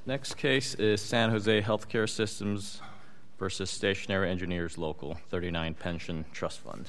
Next case is San Jose Healthcare Systems versus Stationary Engineers Local 39 Pension Trust Fund.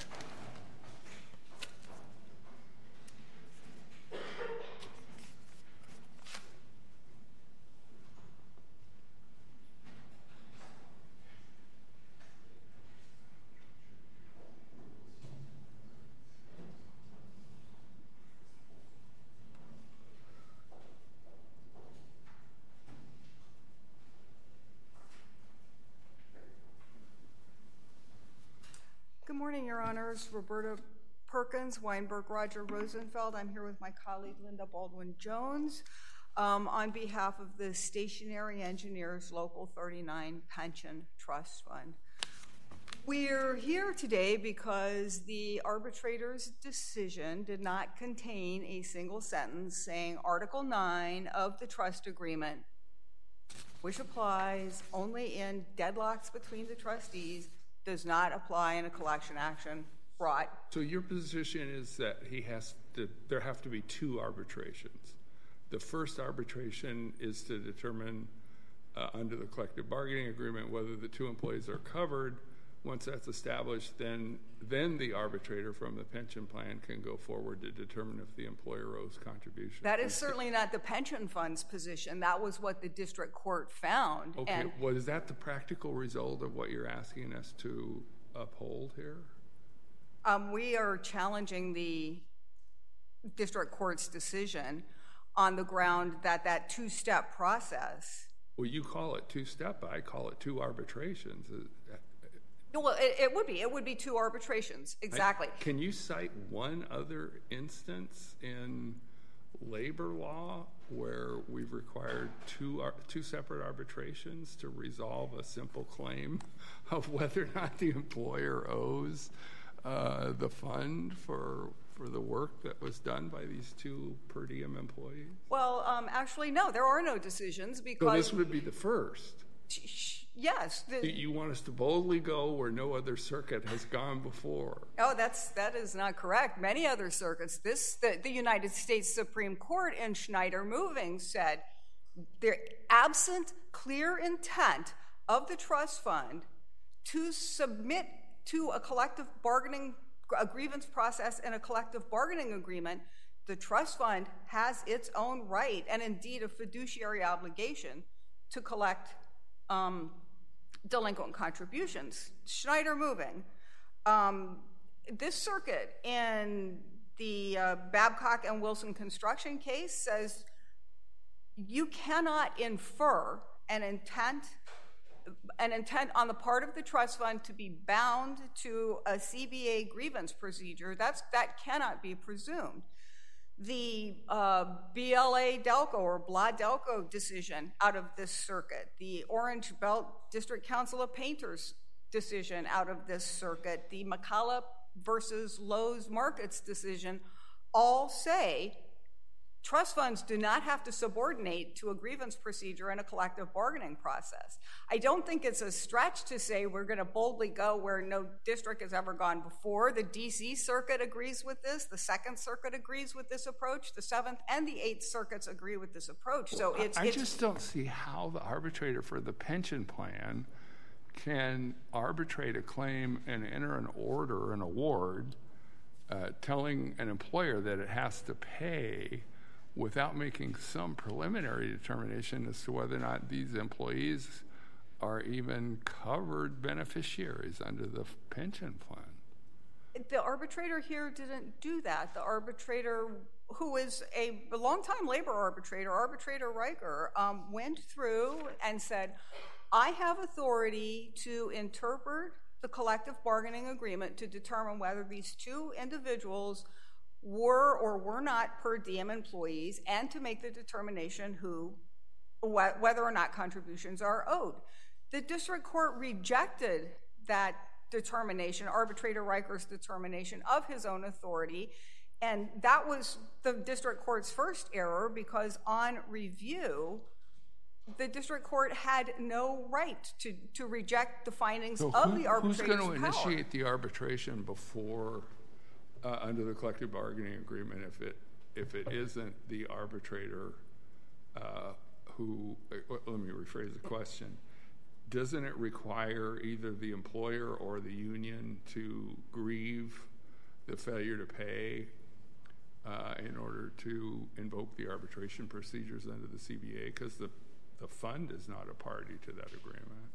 Good morning, Your Honors. Roberta Perkins, Weinberg, Roger Rosenfeld. I'm here with my colleague, Linda Baldwin-Jones, on behalf of the Stationary Engineers Local 39 Pension Trust Fund. We're here today because the arbitrator's decision did not contain a single sentence saying Article 9 of the trust agreement, which applies only in deadlocks between the trustees, does not apply in a collection action brought. So your position is that there have to be two arbitrations. The first arbitration is to determine under the collective bargaining agreement whether the two employees are covered. Once that's established, then the arbitrator from the pension plan can go forward to determine if the employer owes contributions. That is certainly not the pension fund's position. That was what the district court found. Okay, well, is that the practical result of what you're asking us to uphold here? We are challenging the district court's decision on the ground that that two-step process. Well, you call it two-step, I call it two arbitrations. Well, it would be two arbitrations, exactly. Can you cite one other instance in labor law where we've required two separate arbitrations to resolve a simple claim of whether or not the employer owes the fund for the work that was done by these two per diem employees? Well, actually, no, there are no decisions because... So this would be the first. Yes. You want us to boldly go where no other circuit has gone before. Oh, that is not correct. Many other circuits. The United States Supreme Court in Schneider Moving said, the absent clear intent of the trust fund to submit to a collective bargaining a grievance process and a collective bargaining agreement, the trust fund has its own right and indeed a fiduciary obligation to collect delinquent contributions. Schneider Moving. This circuit in the Babcock and Wilson construction case says you cannot infer an intent on the part of the trust fund to be bound to a CBA grievance procedure. That cannot be presumed. The BLA Delco or Blah Delco decision out of this circuit, the Orange Belt District Council of Painters decision out of this circuit, the McCullough versus Lowe's Markets decision, all say trust funds do not have to subordinate to a grievance procedure and a collective bargaining process. I don't think it's a stretch to say we're going to boldly go where no district has ever gone before. The D.C. Circuit agrees with this. The Second Circuit agrees with this approach. The Seventh and the Eighth Circuits agree with this approach. So I just don't see how the arbitrator for the pension plan can arbitrate a claim and enter an order, an award, telling an employer that it has to pay without making some preliminary determination as to whether or not these employees are even covered beneficiaries under the pension plan. The arbitrator here didn't do that. The arbitrator, who is a longtime labor arbitrator, Arbitrator Riker, went through and said, I have authority to interpret the collective bargaining agreement to determine whether these two individuals were or were not per diem employees and to make the determination whether or not contributions are owed. The district court rejected that determination, Arbitrator Riker's determination of his own authority, and that was the district court's first error because on review, the district court had no right to reject the findings of the arbitrator's power. Who's going to initiate the arbitration before under the collective bargaining agreement if it isn't the arbitrator let me rephrase the question. Doesn't it require either the employer or the union to grieve the failure to pay in order to invoke the arbitration procedures under the CBA? Because the fund is not a party to that agreement.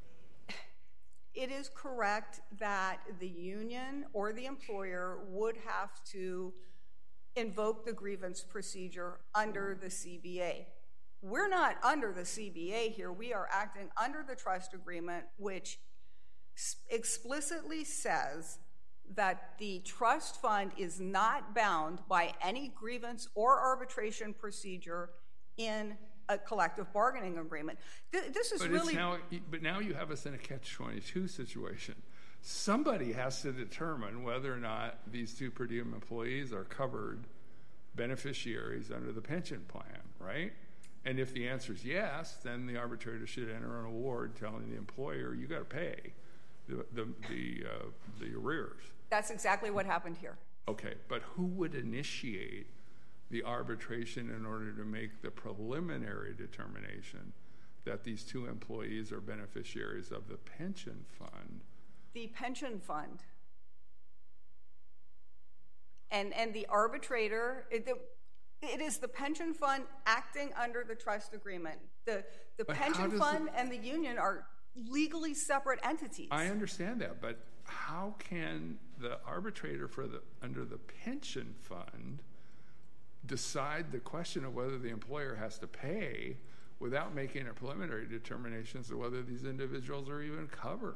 It is correct that the union or the employer would have to invoke the grievance procedure under the CBA. We're not under the CBA here. We are acting under the trust agreement, which explicitly says that the trust fund is not bound by any grievance or arbitration procedure in a collective bargaining agreement. This is but now you have us in a catch-22 situation. Somebody has to determine whether or not these two per diem employees are covered beneficiaries under the pension plan, right? And if the answer is yes, then the arbitrator should enter an award telling the employer, you got to pay the arrears. That's exactly what happened here. Okay, but who would initiate the arbitration in order to make the preliminary determination that these two employees are beneficiaries of the pension fund? The pension fund. And the arbitrator, it is the pension fund acting under the trust agreement. The pension fund and the union are legally separate entities. I understand that, but how can the arbitrator under the pension fund decide the question of whether the employer has to pay without making a preliminary determination as to whether these individuals are even covered?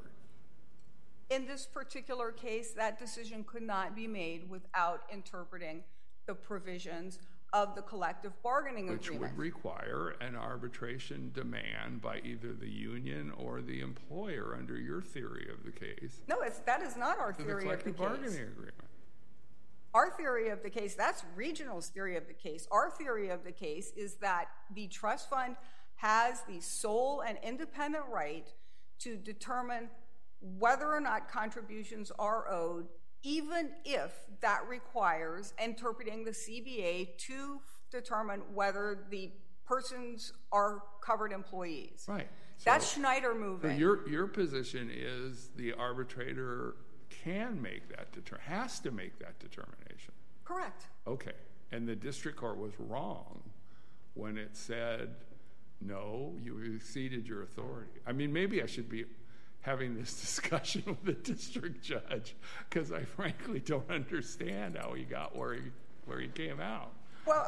In this particular case, that decision could not be made without interpreting the provisions of the collective bargaining agreement. Which would require an arbitration demand by either the union or the employer under your theory of the case. No, that is not our theory of the case. The collective bargaining agreement. Our theory of the case, that's Regional's theory of the case. Our theory of the case is that the trust fund has the sole and independent right to determine whether or not contributions are owed, even if that requires interpreting the CBA to determine whether the persons are covered employees. Right. That's Schneider moving. Your position is the arbitrator can make that has to make that determination. Correct. Okay. And the district court was wrong when it said, no, you exceeded your authority. I mean, maybe I should be having this discussion with the district judge because I frankly don't understand how he got where he came out. Well,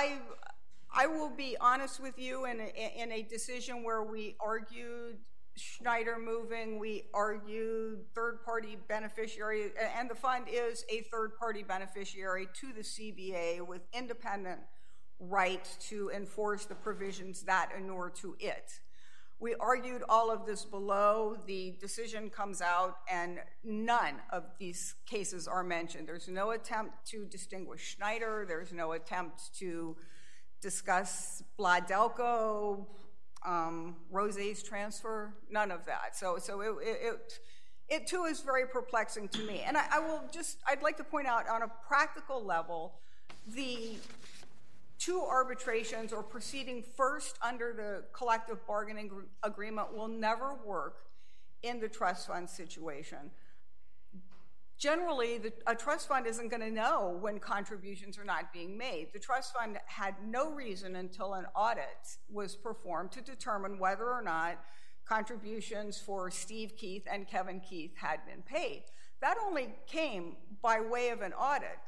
I will be honest with you, in a decision where we argued Schneider moving, we argued third-party beneficiary, and the fund is a third-party beneficiary to the CBA with independent right to enforce the provisions that inure to it. We argued all of this below. The decision comes out, and none of these cases are mentioned. There's no attempt to distinguish Schneider. There's no attempt to discuss Bladelco, Rosé's transfer, none of that. So it too is very perplexing to me. And I'd like to point out on a practical level, the two arbitrations or proceeding first under the collective bargaining agreement will never work in the trust fund situation. Generally, a trust fund isn't going to know when contributions are not being made. The trust fund had no reason until an audit was performed to determine whether or not contributions for Steve Keith and Kevin Keith had been paid. That only came by way of an audit.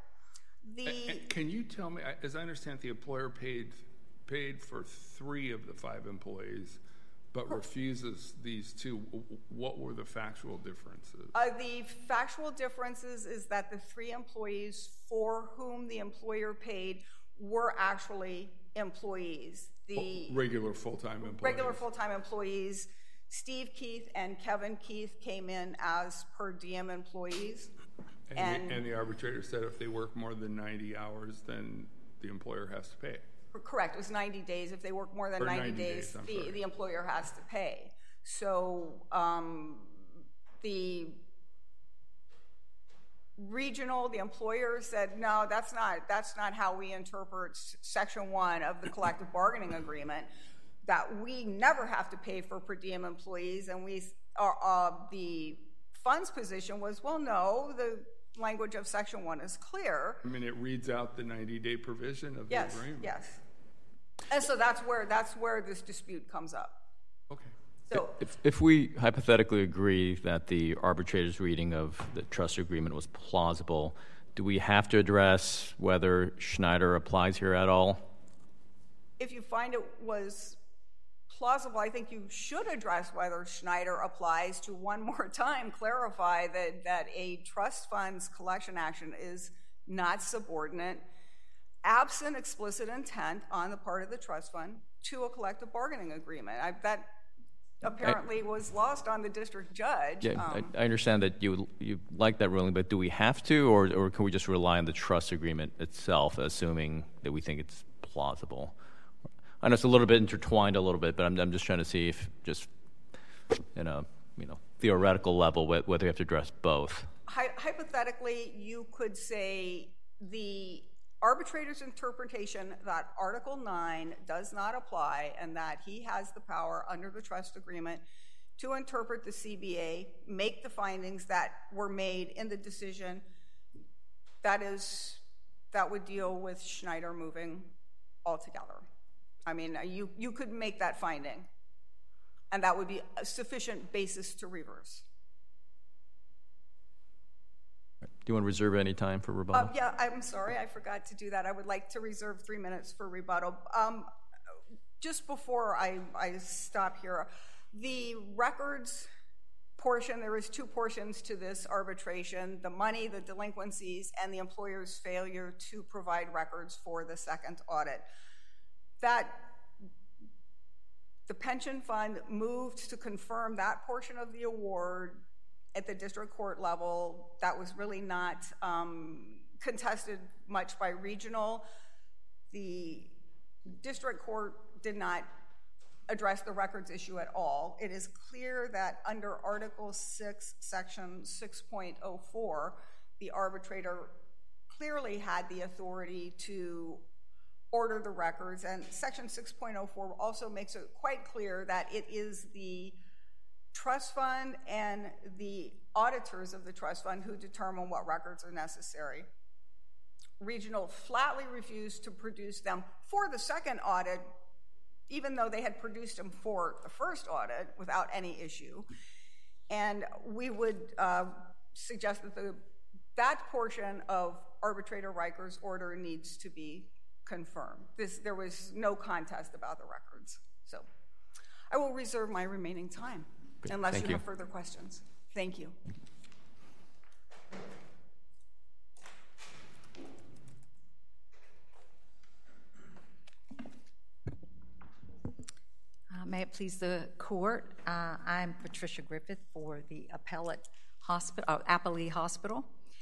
Can you tell me, as I understand, the employer paid for 3 of the 5 employees, but refuses these 2. What were the factual differences? The factual differences is that the 3 employees for whom the employer paid were actually employees. The regular full-time employees. Regular full-time employees. Steve Keith and Kevin Keith came in as per diem employees. And the arbitrator said if they work more than 90 hours, then the employer has to pay. Correct. It was 90 days. If they work more than 90 days, the employer has to pay. So the the employer said, no, that's not how we interpret Section 1 of the collective bargaining agreement. that we never have to pay for per diem employees, and the fund's position was, well, no, the language of Section 1 is clear. I mean, it reads out the 90-day provision of the agreement. Yes. And so that's where this dispute comes up. Okay. So if we hypothetically agree that the arbitrator's reading of the trust agreement was plausible, do we have to address whether Schneider applies here at all? if you find it was plausible, I think you should address whether Schneider applies to one more time clarify that a trust fund's collection action is not subordinate, absent explicit intent on the part of the trust fund to a collective bargaining agreement. That apparently was lost on the district judge. Yeah, I understand that you like that ruling, but do we have to, or can we just rely on the trust agreement itself, assuming that we think it's plausible? I know it's a little bit intertwined a little bit, but I'm just trying to see if just in a theoretical level whether you have to address both. Hypothetically, you could say the arbitrator's interpretation that Article 9 does not apply and that he has the power under the trust agreement to interpret the CBA, make the findings that were made in the decision, that would deal with Schneider moving altogether. I mean, you could make that finding, and that would be a sufficient basis to reverse. Do you want to reserve any time for rebuttal? Yeah, I'm sorry, I forgot to do that. I would like to reserve 3 minutes for rebuttal. Just before I stop here, the records portion, there is 2 portions to this arbitration: the money, the delinquencies, and the employer's failure to provide records for the second audit. That the pension fund moved to confirm that portion of the award at the district court level. That was really not contested much by regional. The district court did not address the records issue at all. It is clear that under Article 6, Section 6.04, the arbitrator clearly had the authority to order the records, and Section 6.04 also makes it quite clear that it is the trust fund and the auditors of the trust fund who determine what records are necessary. Regional flatly refused to produce them for the second audit, even though they had produced them for the first audit without any issue. And we would suggest that that portion of arbitrator Riker's order needs to be confirmed. There was no contest about the records. So I will reserve my remaining time. Great. Unless you have further questions. Thank you. May it please the court, I'm Patricia Griffith for the Appellee Hospital.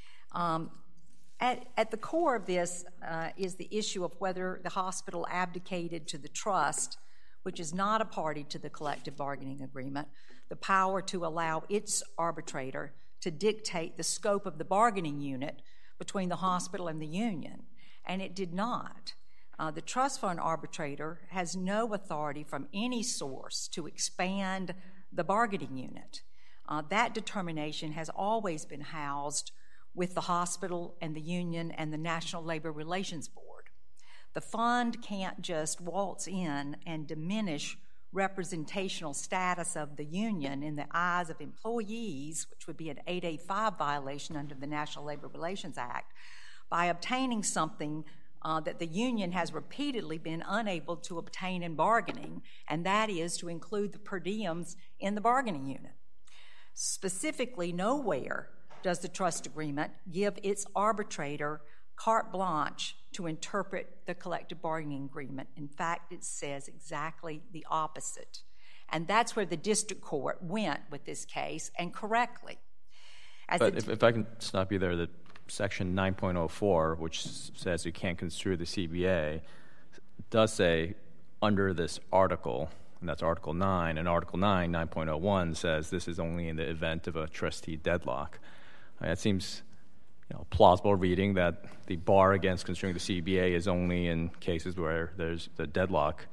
At the core of this is the issue of whether the hospital abdicated to the trust, which is not a party to the collective bargaining agreement, the power to allow its arbitrator to dictate the scope of the bargaining unit between the hospital and the union, and it did not. The trust fund arbitrator has no authority from any source to expand the bargaining unit. That determination has always been housed with the hospital and the union and the National Labor Relations Board. The fund can't just waltz in and diminish representational status of the union in the eyes of employees, which would be an 885 violation under the National Labor Relations Act, by obtaining something that the union has repeatedly been unable to obtain in bargaining, and that is to include the per diems in the bargaining unit. Specifically, nowhere does the trust agreement give its arbitrator carte blanche to interpret the collective bargaining agreement. In fact, it says exactly the opposite. And that's where the district court went with this case, and correctly. But if I can stop you there, that Section 9.04, which says you can't construe the CBA, does say under this article, and that's Article 9, and Article 9, 9.01, says this is only in the event of a trustee deadlock. It seems plausible reading that the bar against construing the CBA is only in cases where there's the deadlock.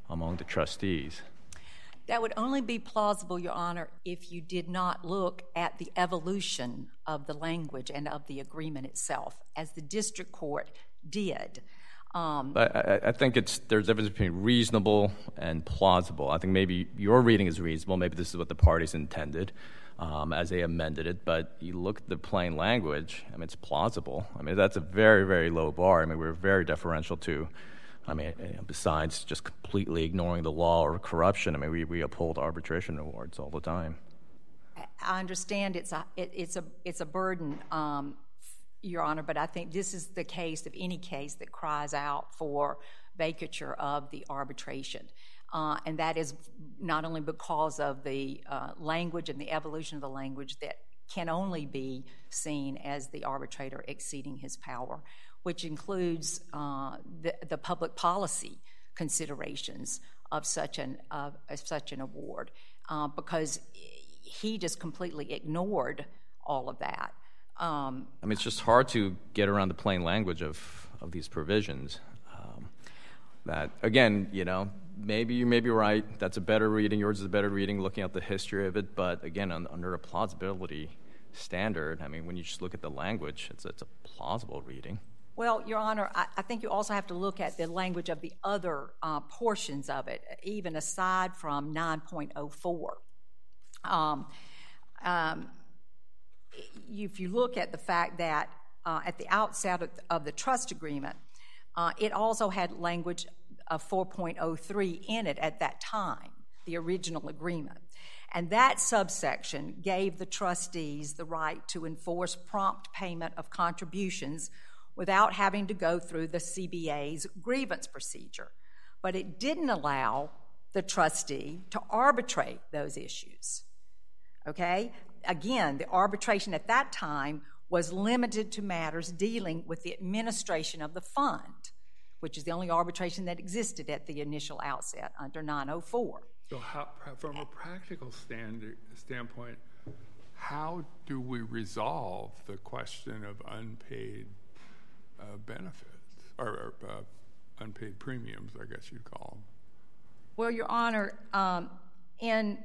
among the trustees. That would only be plausible, Your Honor, if you did not look at the evolution of the language and of the agreement itself, as the district court did. I think there's a difference between reasonable and plausible. I think maybe your reading is reasonable. Maybe this is what the parties intended as they amended it. But you look at the plain language, I mean, it's plausible. I mean, that's a very, very low bar. I mean, we're very deferential to, besides just completely ignoring the law or corruption, I mean, we uphold arbitration awards all the time. I understand it's a burden, Your Honor, but I think this is the case of any case that cries out for vacatur of the arbitration. And that is not only because of the language and the evolution of the language that can only be seen as the arbitrator exceeding his power, which includes the public policy considerations of such an award, because he just completely ignored all of that. It's just hard to get around the plain language of these provisions. That, again, maybe you may be right. That's a better reading. Yours is a better reading looking at the history of it. But, again, under a plausibility standard, I mean, when you just look at the language, it's a plausible reading. Well, Your Honor, I think you also have to look at the language of the other portions of it, even aside from 9.04. If you look at the fact that at the outset of the trust agreement, it also had language of 4.03 in it at that time, the original agreement. And that subsection gave the trustees the right to enforce prompt payment of contributions without having to go through the CBA's grievance procedure. But it didn't allow the trustee to arbitrate those issues. Okay? Again, the arbitration at that time was limited to matters dealing with the administration of the fund, which is the only arbitration that existed at the initial outset under 904. So from a practical standpoint, how do we resolve the question of unpaid benefits, or unpaid premiums, I guess you'd call them? Well, Your Honor, in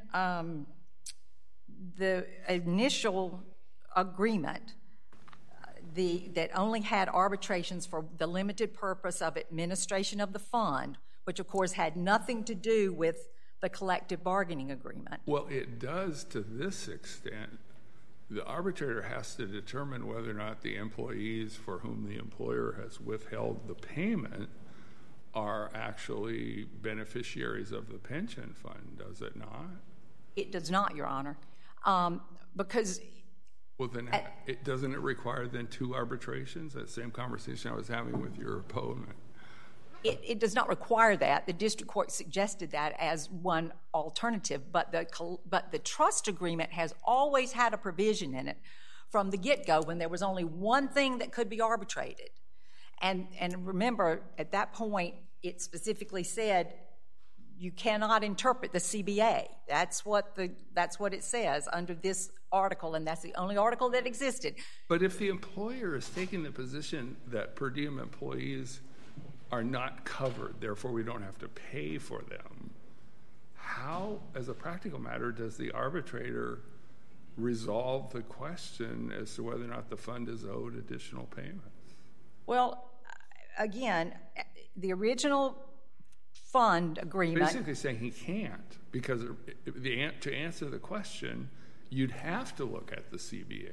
the initial agreement that only had arbitrations for the limited purpose of administration of the fund, which of course had nothing to do with the collective bargaining agreement. Well, it does to this extent. The arbitrator has to determine whether or not the employees for whom the employer has withheld the payment are actually beneficiaries of the pension fund, does it not? It does not, Your Honor, because... Well, then doesn't it require then two arbitrations? That same conversation I was having with your opponent. It does not require that. The district court suggested that as one alternative, but the trust agreement has always had a provision in it from the get-go when there was only one thing that could be arbitrated. And remember, at that point, it specifically said you cannot interpret the CBA. That's what it says under this article, and that's the only article that existed. But if the employer is taking the position that per diem employees are not covered, therefore we don't have to pay for them, how, as a practical matter, does the arbitrator resolve the question as to whether or not the fund is owed additional payments? Well, again, the original fund agreement... Basically saying he can't, because to answer the question, you'd have to look at the CBA.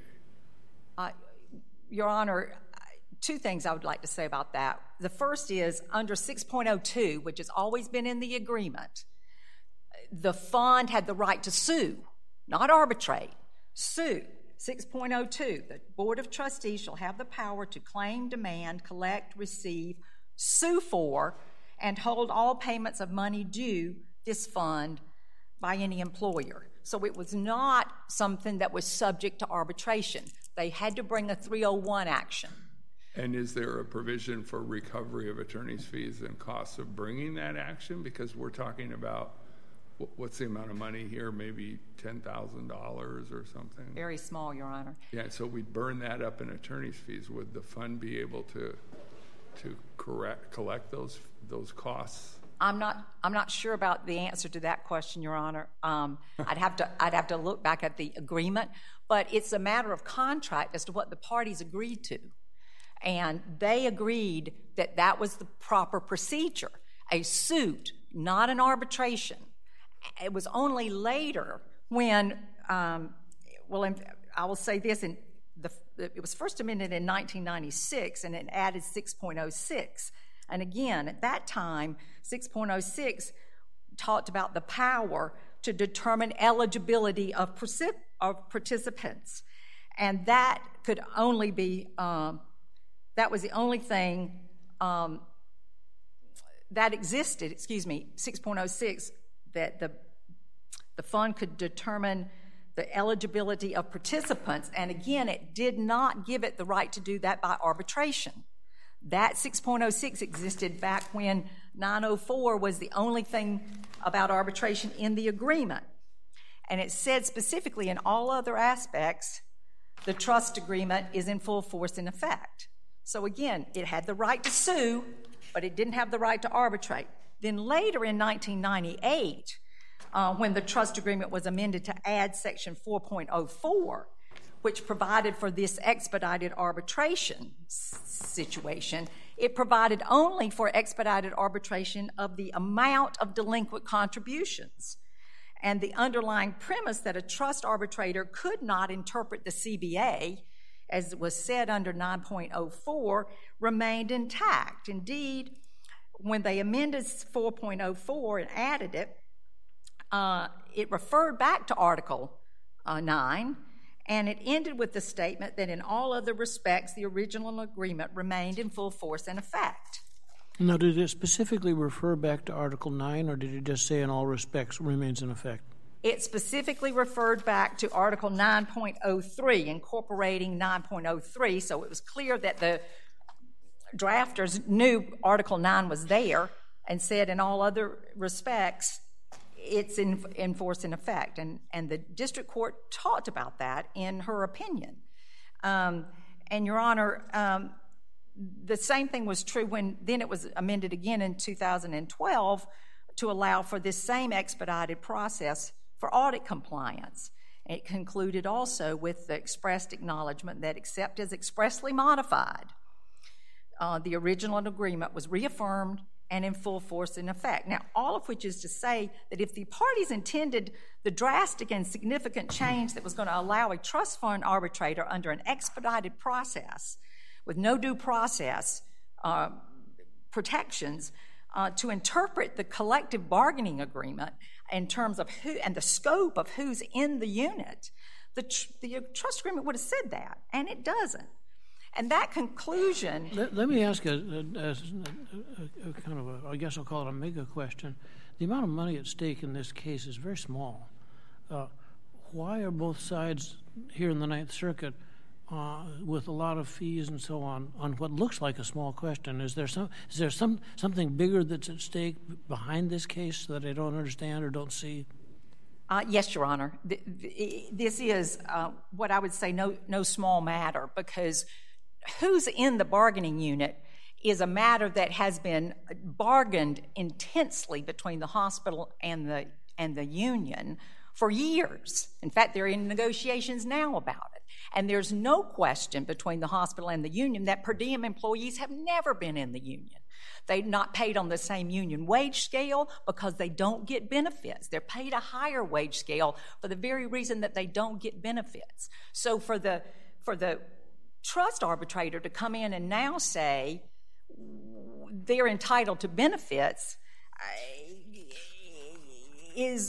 Your Honor, two things I would like to say about that. The first is, under 6.02, which has always been in the agreement, the fund had the right to sue, not arbitrate, sue. 6.02, the Board of Trustees shall have the power to claim, demand, collect, receive, sue for, and hold all payments of money due this fund by any employer. So it was not something that was subject to arbitration. They had to bring a 301 action. And is there a provision for recovery of attorney's fees and costs of bringing that action? Because we're talking about, what's the amount of money here? Maybe $10,000 or something? Very small, Your Honor. Yeah, so we'd burn that up in attorney's fees. Would the fund be able to collect those costs I'm not sure about the answer to that question, Your Honor. I'd have to look back at the agreement, but it's a matter of contract as to what the parties agreed to. And they agreed that that was the proper procedure, a suit, not an arbitration. It was only later when, I will say this, it was first amended in 1996, and it added 6.06. And again, at that time, 6.06 talked about the power to determine eligibility of participants. And that could only be, that was the only thing that existed, 6.06, that the fund could determine the eligibility of participants. And again, it did not give it the right to do that by arbitration. That 6.06 existed back when 904 was the only thing about arbitration in the agreement. And it said specifically in all other aspects, the trust agreement is in full force and effect. So again, it had the right to sue, but it didn't have the right to arbitrate. Then later in 1998, when the trust agreement was amended to add section 4.04, which provided for this expedited arbitration situation, it provided only for expedited arbitration of the amount of delinquent contributions. And the underlying premise that a trust arbitrator could not interpret the CBA, as was said under 9.04, remained intact. Indeed, when they amended 4.04 and added it, it referred back to Article 9, and it ended with the statement that in all other respects, the original agreement remained in full force and effect. Now, did it specifically refer back to Article 9, or did it just say in all respects remains in effect? It specifically referred back to Article 9.03, incorporating 9.03, so it was clear that the drafters knew Article 9 was there and said in all other respects, it's in force and effect. And the district court talked about that in her opinion. And, Your Honor, the same thing was true when then it was amended again in 2012 to allow for this same expedited process for audit compliance. It concluded also with the expressed acknowledgement that except as expressly modified, the original agreement was reaffirmed and in full force and effect. Now, all of which is to say that if the parties intended the drastic and significant change that was going to allow a trust fund arbitrator under an expedited process with no due process protections to interpret the collective bargaining agreement in terms of who and the scope of who's in the unit, the trust agreement would have said that, and it doesn't. And that conclusion... Let me ask a kind of I guess I'll call it a mega question. The amount of money at stake in this case is very small. Why are both sides here in the Ninth Circuit with a lot of fees and so on what looks like a small question? Is there something bigger that's at stake behind this case that I don't understand or don't see? Yes, Your Honor. This is what I would say no small matter, because who's in the bargaining unit is a matter that has been bargained intensely between the hospital and the union for years. In fact, they're in negotiations now about it. And there's no question between the hospital and the union that per diem employees have never been in the union. They're not paid on the same union wage scale because they don't get benefits. They're paid a higher wage scale for the very reason that they don't get benefits. So for the trust arbitrator to come in and now say they're entitled to benefits is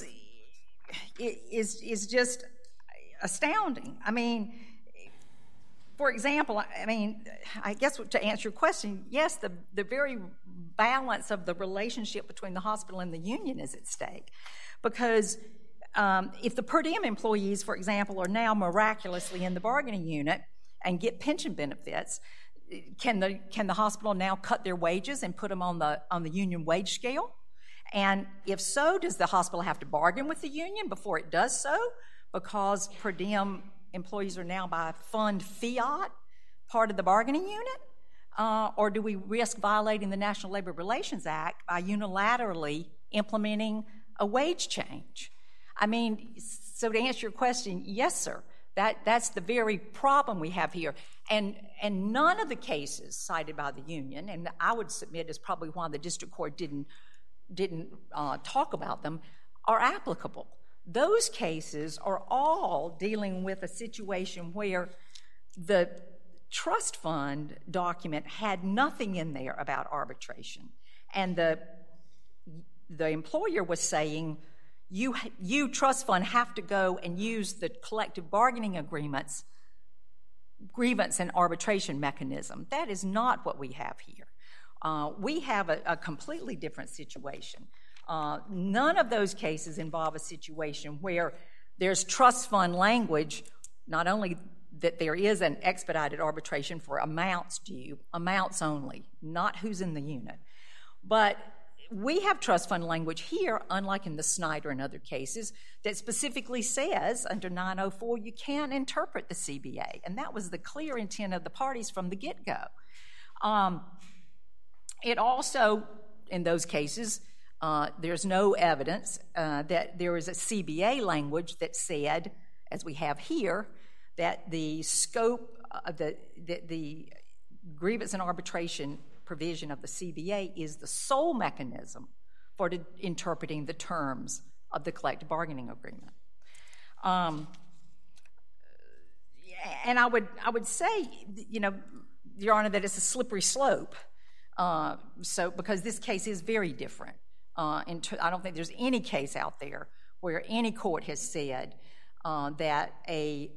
just astounding. I mean, for example, I guess to answer your question, yes, the very balance of the relationship between the hospital and the union is at stake. Because if the per diem employees, for example, are now miraculously in the bargaining unit and get pension benefits, can the hospital now cut their wages and put them on the union wage scale? And if so, does the hospital have to bargain with the union before it does so? Because per diem employees are now by fund fiat part of the bargaining unit? or do we risk violating the National Labor Relations Act by unilaterally implementing a wage change? I mean, so to answer your question, yes, sir. That's the very problem we have here. And none of the cases cited by the union, and I would submit is probably why the district court didn't talk about them, are applicable. Those cases are all dealing with a situation where the trust fund document had nothing in there about arbitration. And the employer was saying, you trust fund have to go and use the collective bargaining agreements grievance and arbitration mechanism. That is not what we have here. We have a completely different situation. None of those cases involve a situation where there's trust fund language, not only that there is an expedited arbitration for amounts due, amounts only, not who's in the unit. But we have trust fund language here, unlike in the Snyder and other cases, that specifically says under 904 you can interpret the CBA, and that was the clear intent of the parties from the get-go. It also, in those cases, there's no evidence that there is a CBA language that said, as we have here, that the scope of the grievance and arbitration provision of the CBA is the sole mechanism for interpreting the terms of the collective bargaining agreement. And I would say, Your Honor, that it's a slippery slope. Because this case is very different. I don't think there's any case out there where any court has said that a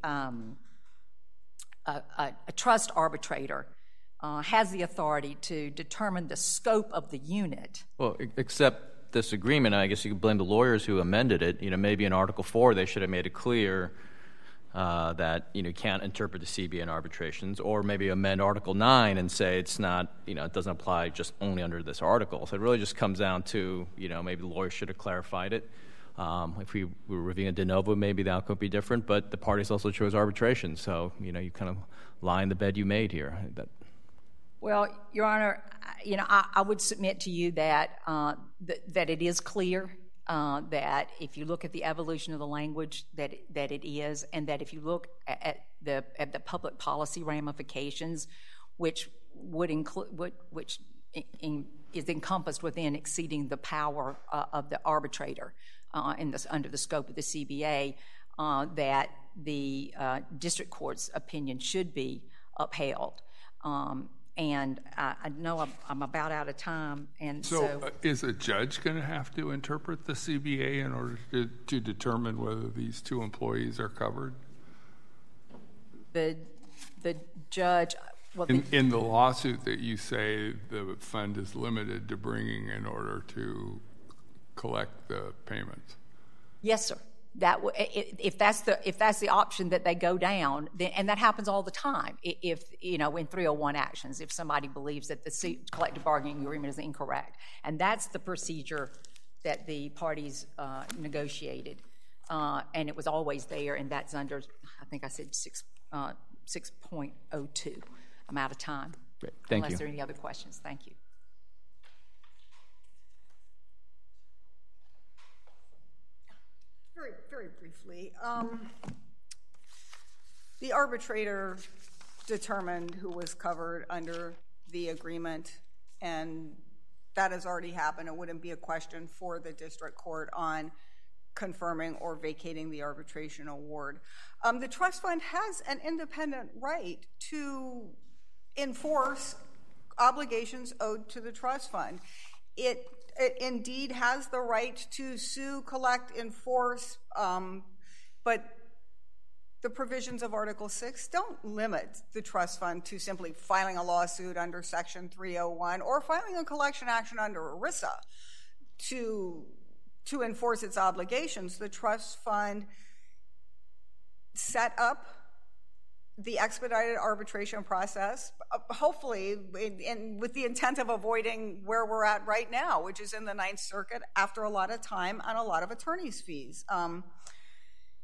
trust arbitrator has the authority to determine the scope of the unit. Well, except this agreement, I guess you could blame the lawyers who amended it. Maybe in Article 4 they should have made it clear that you can't interpret the CBA in arbitrations, or maybe amend Article 9 and say it's not, it doesn't apply just only under this article. So it really just comes down to, maybe the lawyers should have clarified it. If we were reviewing a de novo, maybe the outcome would be different, but the parties also chose arbitration. So, you kind of lie in the bed you made here. Well, Your Honor, I would submit to you that that it is clear that if you look at the evolution of the language, that it is, and that if you look at the public policy ramifications, which would include is encompassed within exceeding the power of the arbitrator under the scope of the CBA, that the district court's opinion should be upheld. And I know I'm about out of time, and so is a judge going to have to interpret the CBA in order to determine whether these two employees are covered? The judge... Well, in the lawsuit that you say the fund is limited to bringing in order to collect the payments? Yes, sir. If that's the option that they go down, and that happens all the time. If in 301 actions, if somebody believes that the collective bargaining agreement is incorrect, and that's the procedure that the parties negotiated, and it was always there, and that's under, I think I said 6.02. I'm out of time. Great. Thank you. Unless there are any other questions. Thank you. Very, very briefly, the arbitrator determined who was covered under the agreement, and that has already happened. It wouldn't be a question for the district court on confirming or vacating the arbitration award. The trust fund has an independent right to enforce obligations owed to the trust fund. It indeed has the right to sue, collect, enforce, but the provisions of Article 6 don't limit the trust fund to simply filing a lawsuit under Section 301 or filing a collection action under ERISA to enforce its obligations. The trust fund set up the expedited arbitration process, hopefully with the intent of avoiding where we're at right now, which is in the Ninth Circuit after a lot of time and a lot of attorney's fees.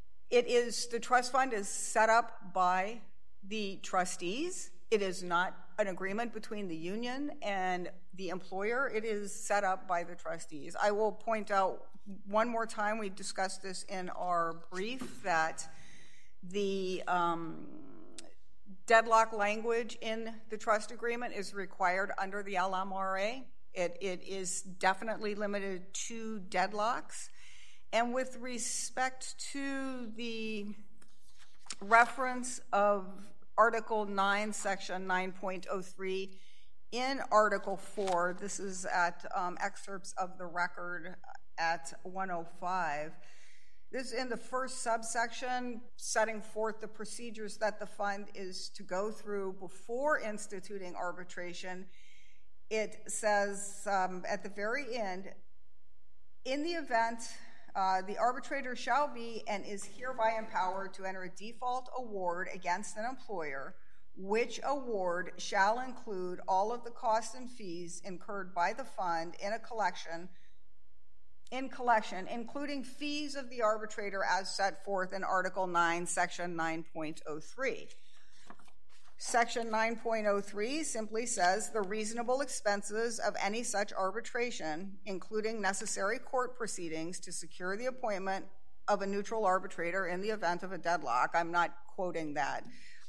The trust fund is set up by the trustees. It is not an agreement between the union and the employer. It is set up by the trustees. I will point out one more time, we discussed this in our brief, that the deadlock language in the trust agreement is required under the LMRA. It is definitely limited to deadlocks. And with respect to the reference of Article 9, Section 9.03, in Article 4, this is at excerpts of the record at 105, this is in the first subsection, setting forth the procedures that the fund is to go through before instituting arbitration. It says at the very end, in the event the arbitrator shall be and is hereby empowered to enter a default award against an employer, which award shall include all of the costs and fees incurred by the fund in collection, including fees of the arbitrator as set forth in Article 9, Section 9.03. Section 9.03 simply says the reasonable expenses of any such arbitration, including necessary court proceedings to secure the appointment of a neutral arbitrator in the event of a deadlock, I'm not quoting that,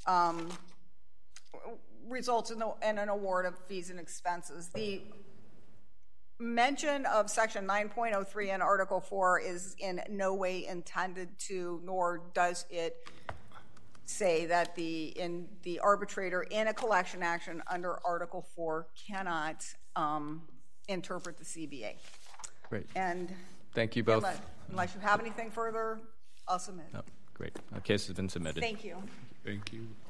results in an award of fees and expenses. The mention of Section 9.03 in Article 4 is in no way intended to, nor does it say that the arbitrator in a collection action under Article 4 cannot interpret the CBA. Great. And thank you both. Unless you have anything further, I'll submit. Oh, great. The case has been submitted. Thank you. Thank you.